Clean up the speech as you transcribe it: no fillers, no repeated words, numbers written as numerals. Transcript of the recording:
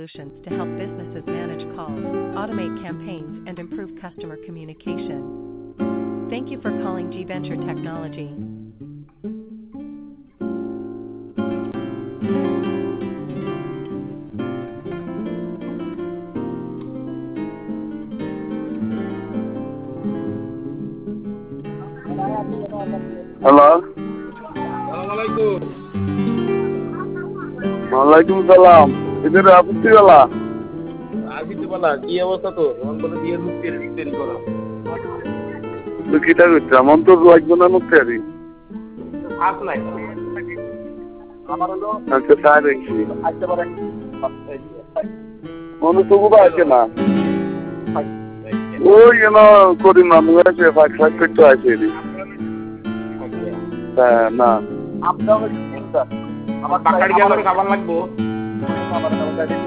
solutions to help businesses manage calls, automate campaigns, and improve customer communication. Thank you for calling G Venture Technology. Hello, ওয়ালাইকুম সালাম। এদের আপত্তি বলা কি অবস্থা তো তখন বলে বিয়ের মুখ দেরি করো তুই কিটা করছিস? এমন তো লাগবে না মুখতে আরি। আস নাই আমার হলো আচ্ছা তাই দেখছি আসতে পারেন মনে তবু আছে না ওই যেন করি মামু আছে ফাইট ফাইট করতে আছে হ্যাঁ না আপনার আমার বাকাড়ি খাবার লাগবো